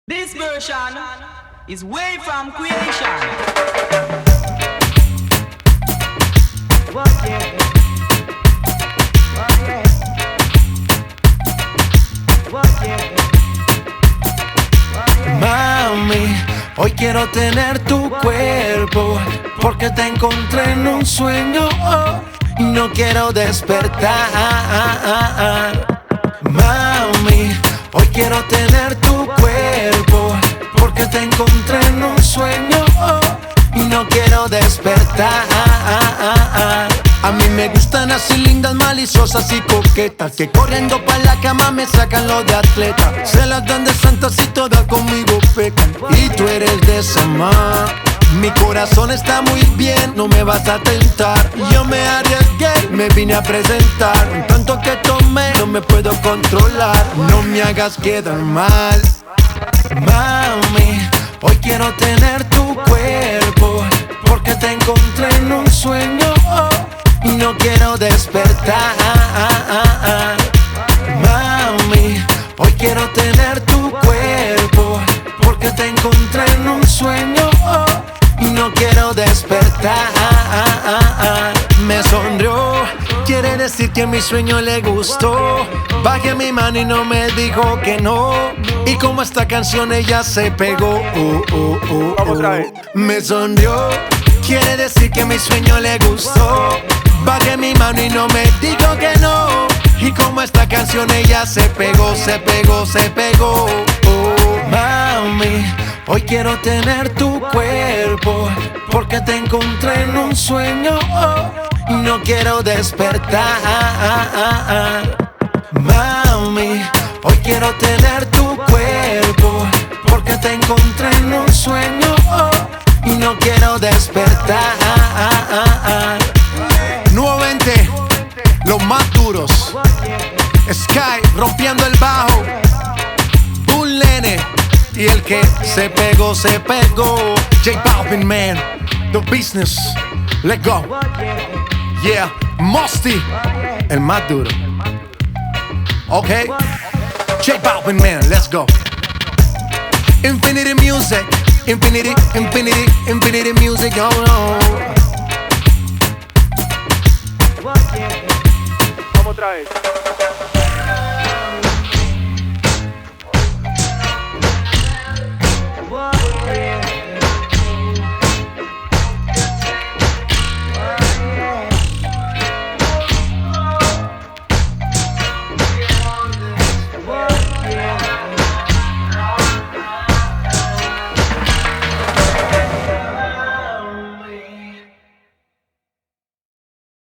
This version is way from creation. What yeah. What yeah. What yeah. What yeah. Mami, hoy quiero tener tu cuerpo, porque te encontré en un sueño y no quiero despertar. Mami, hoy quiero tener tu cuerpo, porque te encontré en un sueño y no quiero despertar. A mí me gustan así lindas, maliciosas y coquetas, que corriendo pa' la cama me sacan lo de atleta. Se las dan de santas y todas conmigo pecan, y tú eres de esa más. Mi corazón está muy bien, no me vas a tentar. Yo me arriesgué, me vine a presentar. En tanto que tomé, no me puedo controlar. No me hagas quedar mal. Mami, hoy quiero tener tu cuerpo, porque te encontré en un sueño y no quiero despertar. Mami, hoy quiero tener tu cuerpo, porque te encontré en un sueño y no quiero despertar. Me sonrió, quiere decir que mi sueño le gustó. Bajé mi mano y no me dijo que no. Y como esta canción ella se pegó, Vamos a ver. me sonrió, quiere decir que mi sueño le gustó. Bajé mi mano y no me dijo que no. Y como esta canción ella se pegó, se pegó, se pegó. Mami, hoy quiero tener tu cuerpo, porque te encontré en un sueño y no quiero despertar. Mami, hoy quiero tener tu cuerpo, porque te encontré en un sueño y no quiero despertar. Nuevamente, los más duros. Sky rompiendo el bajo, Bull Nene, y el que se pegó, se pegó. J Balvin, man, the business. Let's go. Yeah, Musty, el más duro. Okay, J Balvin, man, let's go. Infinity music, infinity, infinity, infinity music. Oh no. Vamos otra vez.